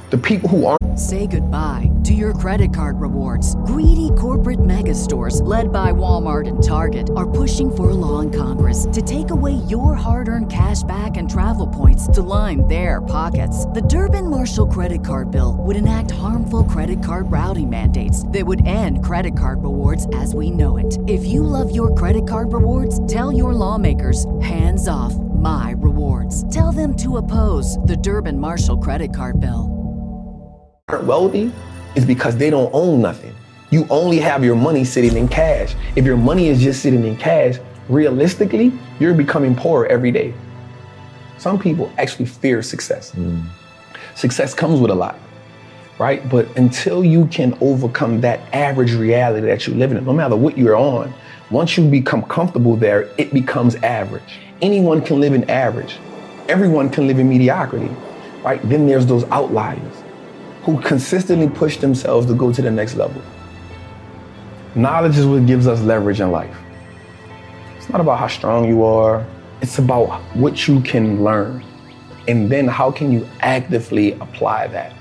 The people who aren't. Say goodbye to your credit card rewards. Greedy corporate mega stores, led by Walmart and Target, are pushing for a law in Congress to take away your hard-earned cash back and travel points to line their pockets. The Durbin-Marshall credit card bill would enact harmful credit card routing mandates that would end credit card rewards as we know it. If you love your credit card rewards, tell your lawmakers, hands off my rewards. Tell them to oppose the Durbin-Marshall credit card bill. Wealthy is because they don't own nothing. You only have your money sitting in cash. If your money is just sitting in cash, realistically, you're becoming poorer every day. Some people actually fear success. Success comes with a lot, right? But until you can overcome that average reality that you live in, no matter what you're on, once you become comfortable there, it becomes average. Anyone can live in average. Everyone can live in mediocrity, right? Then there's those outliers who consistently push themselves to go to the next level. Knowledge is what gives us leverage in life. It's not about how strong you are. It's about what you can learn. And then how can you actively apply that?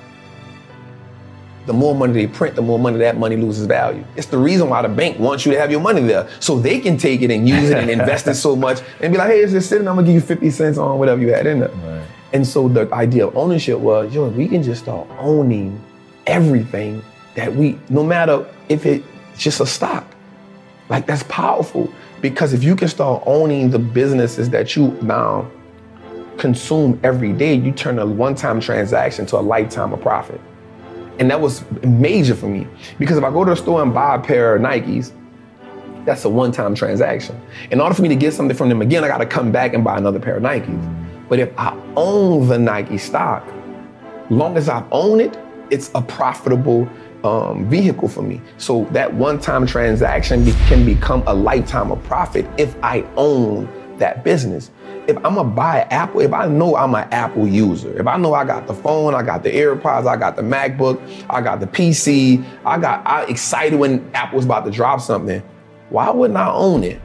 The more money they print, the more money that money loses value. It's the reason why the bank wants you to have your money there, so they can take it and use it and invest it so much and be like, hey, it's just sitting, I'm gonna give you 50 cents on whatever you had in there. Right. And so the idea of ownership was, we can just start owning everything that no matter if it's just a stock. Like, that's powerful, because if you can start owning the businesses that you now consume every day, you turn a one-time transaction to a lifetime of profit. And that was major for me, because if I go to the store and buy a pair of Nikes, that's a one-time transaction. In order for me to get something from them again, I gotta come back and buy another pair of Nikes. But if I own the Nike stock, long as I own it, it's a profitable vehicle for me. So that one-time transaction can become a lifetime of profit if I own that business. If I'm gonna buy Apple, if I know I'm an Apple user, if I know I got the phone, I got the AirPods, I got the MacBook, I got the PC, I excited when Apple's about to drop something, why wouldn't I own it?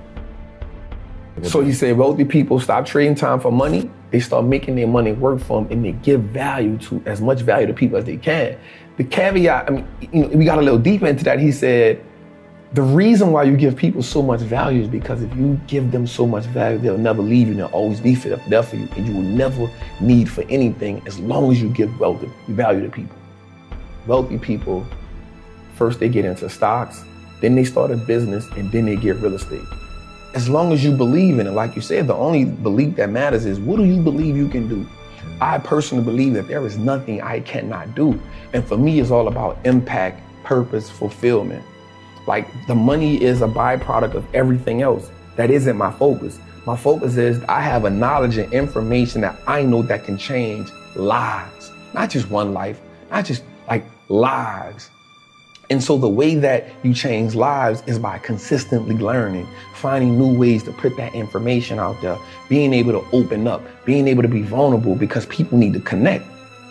So you say wealthy people stop trading time for money, they start making their money work for them, and they give value to as much value to people as they can. The caveat, we got a little deep into that. He said, the reason why you give people so much value is because if you give them so much value, they'll never leave you, and they'll always be there for you, and you will never need for anything as long as you give value to people. Wealthy people, first they get into stocks, then they start a business, and then they get real estate. As long as you believe in it, like you said, the only belief that matters is, what do you believe you can do? I personally believe that there is nothing I cannot do. And for me, it's all about impact, purpose, fulfillment. Like, the money is a byproduct of everything else. That isn't my focus. My focus is I have a knowledge and information that I know that can change lives. Not just one life, not just like lives. And so the way that you change lives is by consistently learning, finding new ways to put that information out there, being able to open up, being able to be vulnerable, because people need to connect.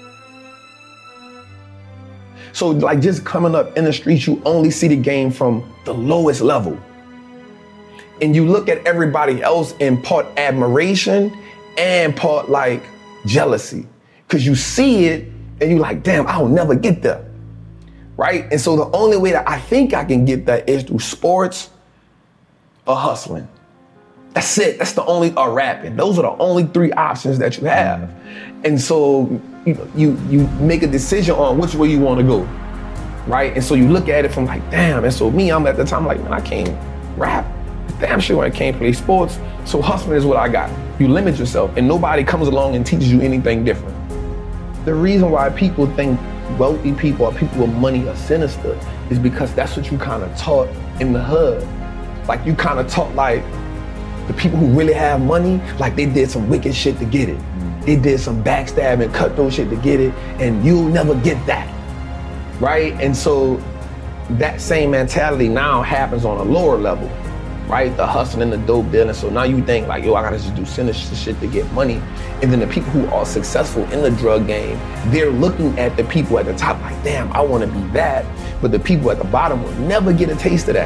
So like, just coming up in the streets, you only see the game from the lowest level. And you look at everybody else in part admiration and part like jealousy, because you see it and you're like, damn, I'll never get there. Right? And so the only way that I think I can get that is through sports or hustling. That's it. That's the only, or rapping. Those are the only three options that you have. And so you make a decision on which way you want to go. Right? And so you look at it from like, damn. And so I'm at the time like, man, I can't rap. Damn sure I can't play sports. So hustling is what I got. You limit yourself, and nobody comes along and teaches you anything different. The reason why people think wealthy people or people with money are sinister is because that's what you kind of taught in the hood. Like, you kind of taught like the people who really have money, like they did some wicked shit to get it. They did some backstabbing, cutthroat shit to get it, and you'll never get that, right? And so that same mentality now happens on a lower level, right? The hustling, the dope dealing. So now you think like, yo, I gotta just do sinister shit to get money. And then the people who are successful in the drug game, they're looking at the people at the top like, damn, I wanna be that. But the people at the bottom will never get a taste of that.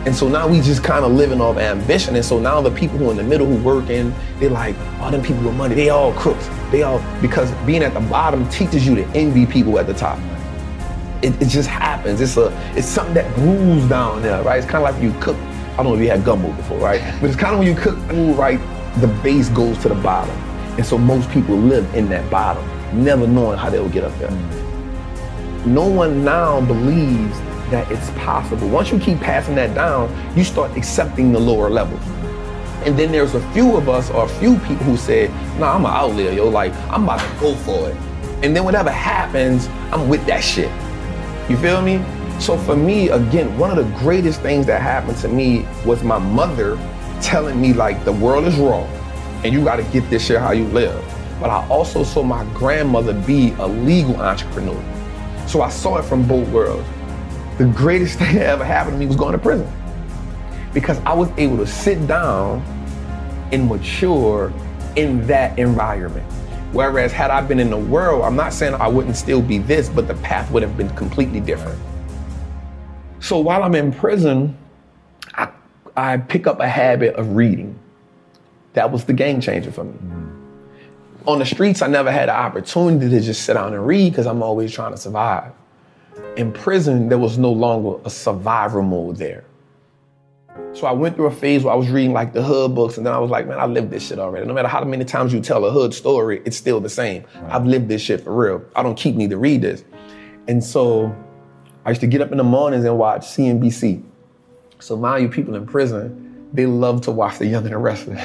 And so now we just kind of living off ambition. And so now the people who in the middle who working, they're like, all them people with money, they all crooks. Because being at the bottom teaches you to envy people at the top. It just happens. It's something that brews down there, right? It's kind of like you cook. I don't know if you had gumbo before, right? But it's kind of when you cook food, right, the base goes to the bottom. And so most people live in that bottom, never knowing how they'll get up there. No one now believes that it's possible. Once you keep passing that down, you start accepting the lower level. And then there's a few of us or a few people who say, nah, I'm an outlier, yo, like, I'm about to go for it. And then whatever happens, I'm with that shit. You feel me? So for me, again, one of the greatest things that happened to me was my mother telling me, like, the world is raw and you gotta get this shit how you live. But I also saw my grandmother be a legal entrepreneur. So I saw it from both worlds. The greatest thing that ever happened to me was going to prison, because I was able to sit down and mature in that environment. Whereas had I been in the world, I'm not saying I wouldn't still be this, but the path would have been completely different. So while I'm in prison, I pick up a habit of reading. That was the game changer for me. On the streets, I never had an opportunity to just sit down and read because I'm always trying to survive. In prison, there was no longer a survival mode there. So I went through a phase where I was reading like the hood books, and then I was like, man, I lived this shit already. No matter how many times you tell a hood story, it's still the same. I've lived this shit for real. I don't keep need to read this. And so I used to get up in the mornings and watch CNBC. So mind you, people in prison, they love to watch The Young and the Restless.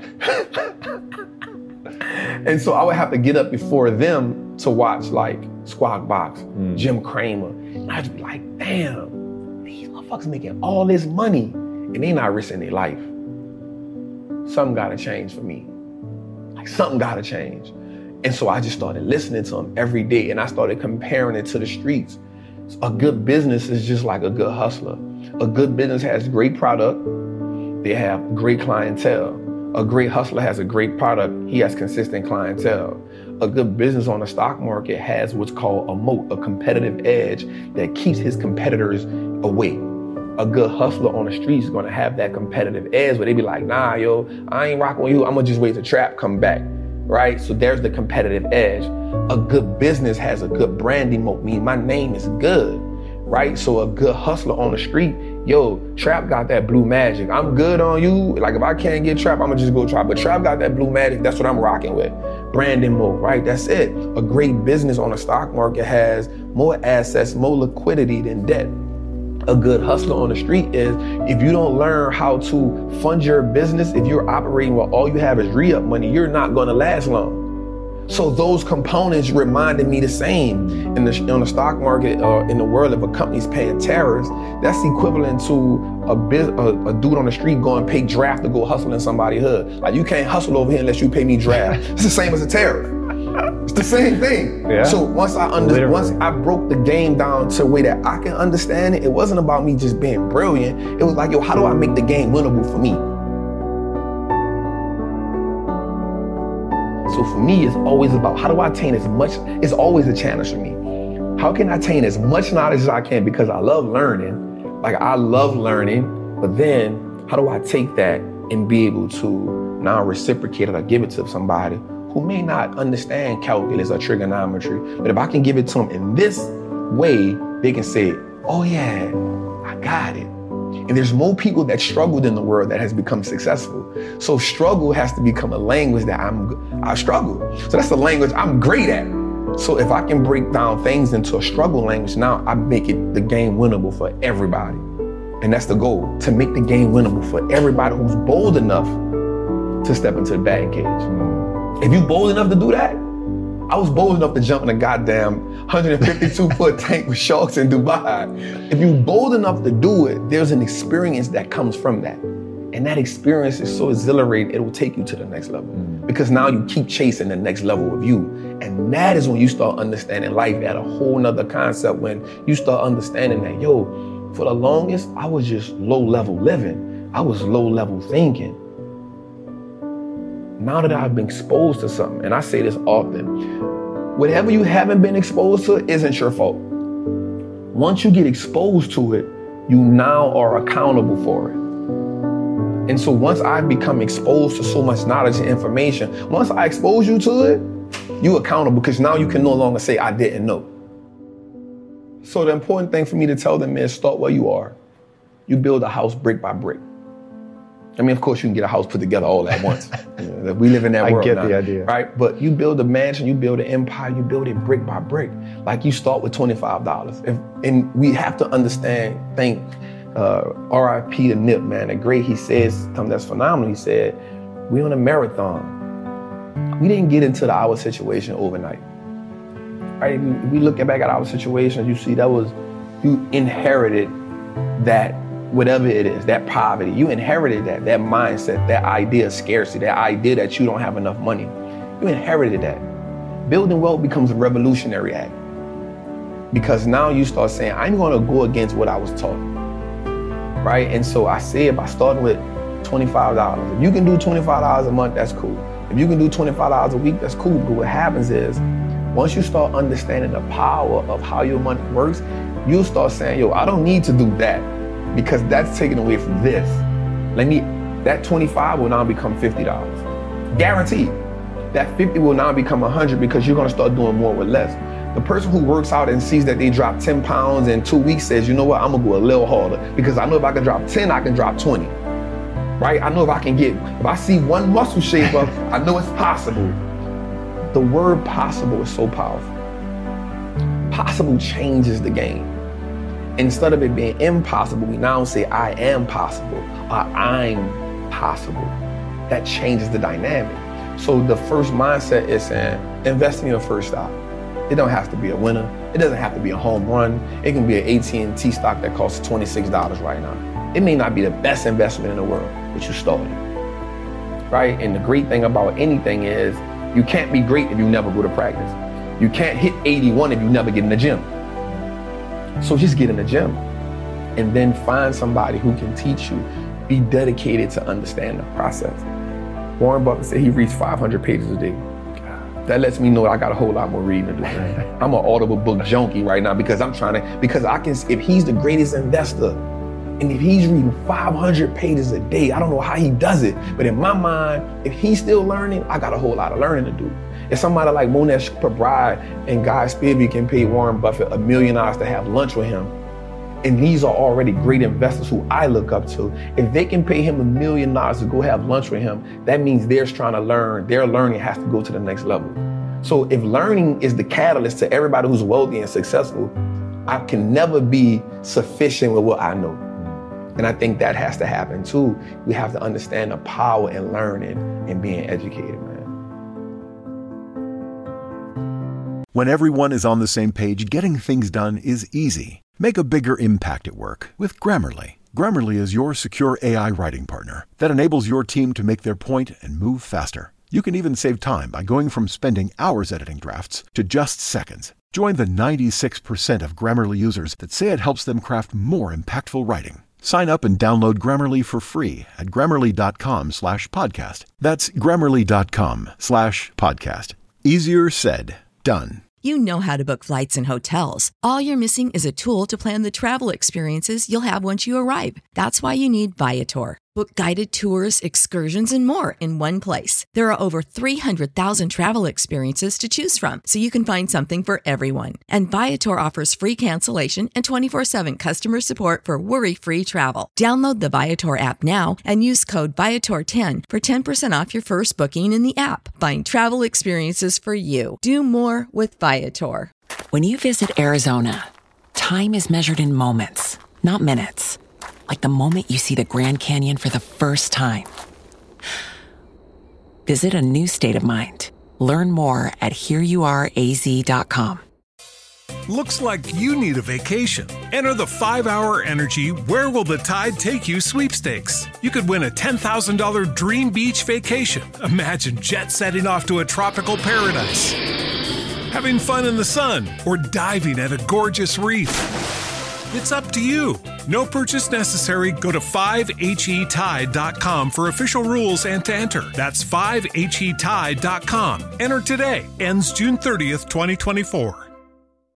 And so I would have to get up before them to watch like Squawk Box, Jim Cramer. And I'd be like, damn, these motherfuckers making all this money and they not risking their life. Something gotta change for me. Like something gotta change. And so I just started listening to them every day and I started comparing it to the streets. A good business is just like a good hustler. A good business has great product. They have great clientele. A great hustler has a great product. He has consistent clientele. A good business on the stock market has what's called a moat, a competitive edge that keeps his competitors away. A good hustler on the street is gonna have that competitive edge where they be like, nah, yo, I ain't rocking with you. I'm gonna just wait till trap come back, right? So there's the competitive edge. A good business has a good branding moat, meaning my name is good, right? So a good hustler on the street, yo, Trap got that blue magic. I'm good on you. Like if I can't get Trap, I'm gonna just go Trap. But Trap got that blue magic, that's what I'm rocking with. Branding mode, right? That's it. A great business on the stock market has more assets, more liquidity than debt. A good hustler on the street is, if you don't learn how to fund your business, if you're operating where all you have is re-up money, you're not gonna last long. So those components reminded me the same. On the stock market, in the world, if a company's paying tariffs, that's equivalent to a dude on the street going pay draft to go hustle in somebody's hood. Like you can't hustle over here unless you pay me draft. It's the same as a tariff. It's the same thing. Yeah. So once I broke the game down to a way that I can understand it, it wasn't about me just being brilliant. It was like, yo, how do I make the game winnable for me? So for me, it's always about how do I attain as much, it's always a challenge for me. How can I attain as much knowledge as I can? Because I love learning. Like I love learning, but then how do I take that and be able to now reciprocate it or give it to somebody who may not understand calculus or trigonometry, but if I can give it to them in this way, they can say, oh yeah, I got it. And there's more people that struggled in the world that has become successful. So struggle has to become a language that I struggle. So that's the language I'm great at. So if I can break down things into a struggle language, now I make it the game winnable for everybody. And that's the goal, to make the game winnable for everybody who's bold enough to step into the batting cage. If you bold enough to do that, I was bold enough to jump in a goddamn 152-foot tank with sharks in Dubai. If you're bold enough to do it, there's an experience that comes from that. And that experience is so exhilarating, it will take you to the next level. Because now you keep chasing the next level of you. And that is when you start understanding life at a whole nother concept, when you start understanding that, yo, for the longest, I was just low-level living. I was low-level thinking. Now that I've been exposed to something, and I say this often, whatever you haven't been exposed to isn't your fault. Once you get exposed to it, you now are accountable for it. And so once I become exposed to so much knowledge and information, once I expose you to it, you're accountable because now you can no longer say, I didn't know. So the important thing for me to tell them is start where you are. You build a house brick by brick. I mean, of course, you can get a house put together all at once. We live in that world now. I get the idea. Right? But you build a mansion, you build an empire, you build it brick by brick. Like you start with $25. And we have to understand, thank RIP to Nip, man. The great, he says something that's phenomenal. He said, we on a marathon. We didn't get into our situation overnight. Right? If we look back at our situation, you see you inherited that, whatever it is, that poverty. You inherited that mindset, that idea of scarcity, that idea that you don't have enough money. You inherited that. Building wealth becomes a revolutionary act. Because now you start saying, I'm gonna go against what I was taught. Right? And so I said, by starting with $25, if you can do $25 a month, that's cool. If you can do $25 a week, that's cool. But what happens is, once you start understanding the power of how your money works, you'll start saying, yo, I don't need to do that because that's taken away from this. That 25 will now become $50. Guaranteed. That 50 will now become 100 because you're gonna start doing more with less. The person who works out and sees that they drop 10 pounds in 2 weeks says, you know what, I'm gonna go a little harder because I know if I can drop 10, I can drop 20. Right? I know if I see one muscle shape up, I know it's possible. The word possible is so powerful. Possible changes the game. Instead of it being impossible, we now say I am possible or I'm possible. That changes the dynamic. So the first mindset is saying, invest in your first stock. It don't have to be a winner. It doesn't have to be a home run. It can be an AT&T stock that costs $26 right now. It may not be the best investment in the world, but you started. Right? And the great thing about anything is you can't be great if you never go to practice. You can't hit 81 if you never get in the gym. So just get in the gym and then find somebody who can teach you. Be dedicated to understand the process. Warren Buffett said he reads 500 pages a day. That lets me know I got a whole lot more reading to do. I'm an Audible book junkie right now because if he's the greatest investor, and if he's reading 500 pages a day, I don't know how he does it, but in my mind, if he's still learning, I got a whole lot of learning to do. If somebody like Monesh Pabrai and Guy Spivey can pay Warren Buffett $1 million to have lunch with him, and these are already great investors who I look up to, if they can pay him $1 million to go have lunch with him, that means they're trying to learn. Their learning has to go to the next level. So if learning is the catalyst to everybody who's wealthy and successful, I can never be sufficient with what I know. And I think that has to happen too. We have to understand the power in learning and being educated, man. When everyone is on the same page, getting things done is easy. Make a bigger impact at work with Grammarly. Grammarly is your secure AI writing partner that enables your team to make their point and move faster. You can even save time by going from spending hours editing drafts to just seconds. Join the 96% of Grammarly users that say it helps them craft more impactful writing. Sign up and download Grammarly for free at Grammarly.com/podcast. That's Grammarly.com/podcast. Easier said, done. You know how to book flights and hotels. All you're missing is a tool to plan the travel experiences you'll have once you arrive. That's why you need Viator. Book guided tours, excursions, and more in one place. There are over 300,000 travel experiences to choose from, so you can find something for everyone. And Viator offers free cancellation and 24/7 customer support for worry-free travel. Download the Viator app now and use code Viator10 for 10% off your first booking in the app. Find travel experiences for you. Do more with Viator. When you visit Arizona, time is measured in moments, not minutes. Like the moment you see the Grand Canyon for the first time. Visit a new state of mind. Learn more at hereyouareaz.com. Looks like you need a vacation. Enter the 5-Hour Energy Where Will the Tide Take You sweepstakes. You could win a $10,000 dream beach vacation. Imagine jet setting off to a tropical paradise, having fun in the sun, or diving at a gorgeous reef. It's up to you. No purchase necessary. Go to 5HETide.com for official rules and to enter. That's 5HETide.com. Enter today. Ends June 30th, 2024.